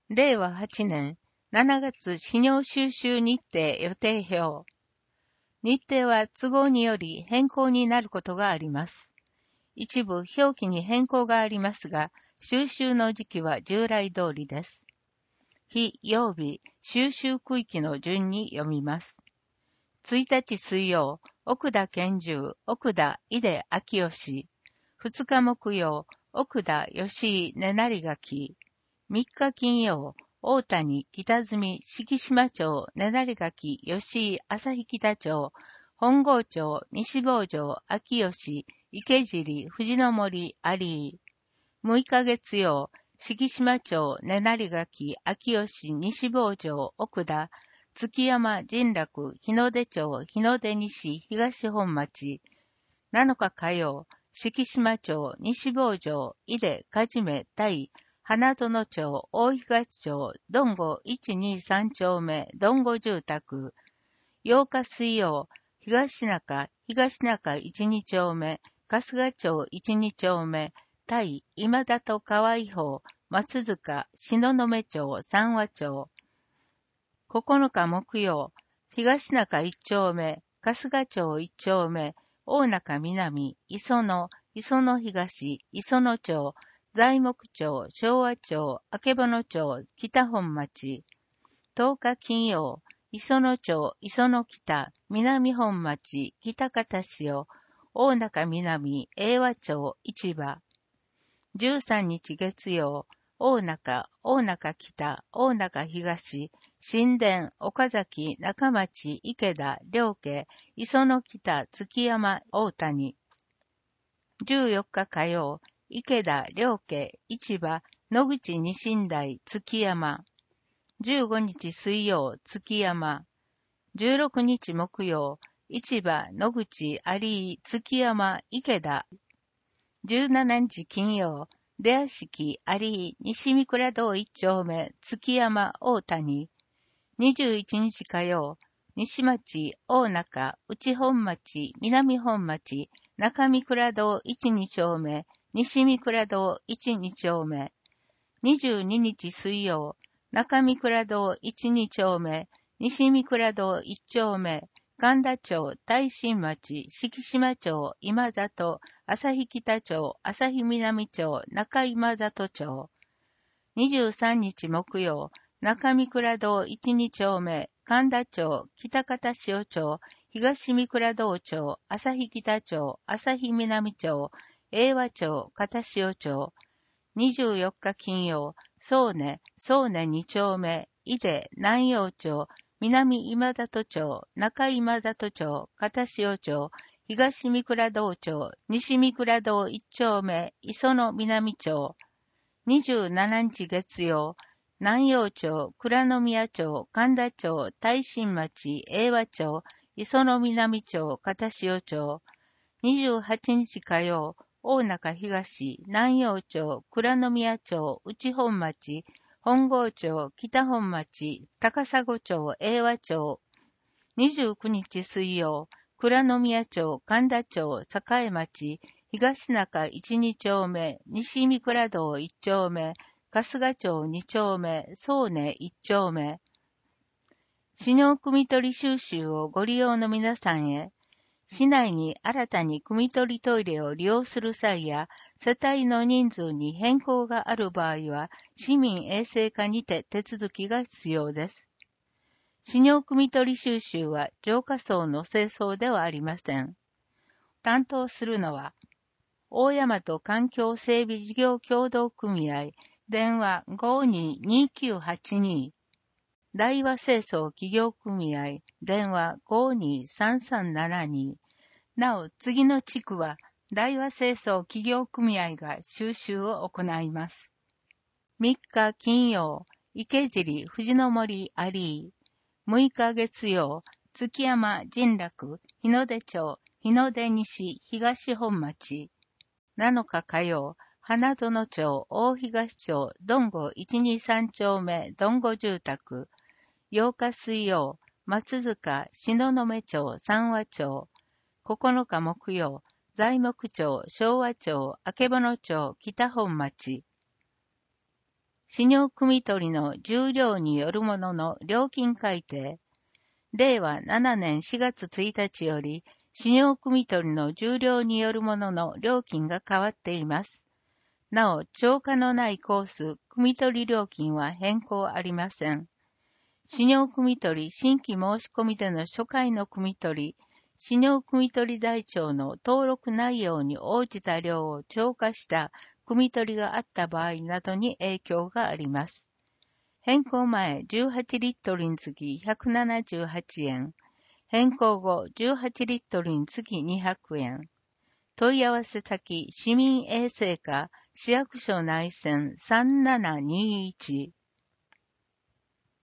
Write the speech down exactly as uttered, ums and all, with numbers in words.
れいわはちねんしちがつ資料収集日程予定表。日程は都合により変更になることがあります。一部表記に変更がありますが、収集の時期は従来通りです。日曜日、収集区域の順に読みます。いちにち水曜、奥田健重、奥田井出昭義。ふつか木曜、奥田義井根成垣。みっか金曜、大谷北住敷島町根成垣吉井旭北町本郷町西坊城秋吉池尻藤の森有井。むいか月曜、敷島町根成垣秋吉西坊城奥田月山神楽日の出町日の出西東本町。なのか火曜、敷島町西坊城井出梶目大花園町大東町どんごいちにさん丁目どんご住宅。ようか水曜、東中東中いちに丁目春日町いちに丁目対今田と河合坊松塚東雲町三和町。ここのか木曜、東中いち丁目春日町いち丁目大中南磯野磯野東磯野町材木町、昭和町、曙町、北本町。とおか金曜、磯野町、磯野北、南本町、北方潮、大中南、英和町、市場。じゅうさんにち月曜、大中、大中北、大中東、新田、岡崎、中町、池田、両家、磯野北、月山、大谷。じゅうよっか火曜、池田、両家、市場、野口二神台、月山。じゅうごにち水曜、月山。じゅうろくにち木曜、市場、野口、有井、月山、池田。じゅうしちにち金曜、出屋敷、有井、西三倉堂一丁目、月山、大谷。にじゅういちにち火曜、西町、大中、内本町、南本町、中三倉堂一二丁目、西三倉堂一二丁目。にじゅうににち水曜、中三倉堂一二丁目、西三倉堂一丁目、神田町、大新町、敷島町、今里、旭北町、旭南町、中今里町。にじゅうさんにち木曜、中三倉堂一二丁目、神田町、北方潮町、東三倉堂町、旭北町、旭南町、英和町、片潮町。にじゅうよっか金曜、総根、総根二丁目、井出、南陽町、南今里町、中今里町、片潮町、東三倉堂町、西三倉堂一丁目、磯野南町。にじゅうしちにち月曜、南陽町、倉宮町、神田町、大新町、英和町、磯野南町、片潮町。にじゅうはちにち火曜、大中東、南陽町、倉宮町、内本町、本郷町、北本町、高砂町、英和町。にじゅうくにち水曜、倉宮町、神田町、栄町、東中一二丁目、西三倉堂一丁目、春日町二丁目、総根一丁目。資料汲み取り収集をご利用の皆さんへ、市内に新たに汲み取りトイレを利用する際や、世帯の人数に変更がある場合は、市民衛生課にて手続きが必要です。資料汲み取り収集は浄化槽の清掃ではありません。担当するのは、大山と環境整備事業協同組合、電話 ごーにーにーきゅうはちに、大和清掃企業組合、電話 ごーにーさんさんななに。なお、次の地区は、大和清掃企業組合が収集を行います。みっか金曜、池尻藤の森有井。むいか月曜、月山神楽日の出町、日の出西東本町。なのか火曜、花園町、大東町、どんごいちにさん丁目、どんご住宅。ようか水曜、松塚、東雲町、三和町。ここのか木曜、材木町、昭和町、曙町、北本町。 飼料汲み取りの重量によるものの料金改定。れいわななねんしがつついたちより、飼料汲み取りの重量によるものの料金が変わっています。なお、超過のないコース、汲み取り料金は変更ありません。飼料汲み取り新規申し込みでの初回の汲み取り、飼料汲み取り台帳の登録内容に応じた量を超過した汲み取りがあった場合などに影響があります。変更前じゅうはちリットルにつきひゃくななじゅうはちえん。変更後じゅうはちリットルにつきにひゃくえん。問い合わせ先市民衛生課市役所内線さんななにいち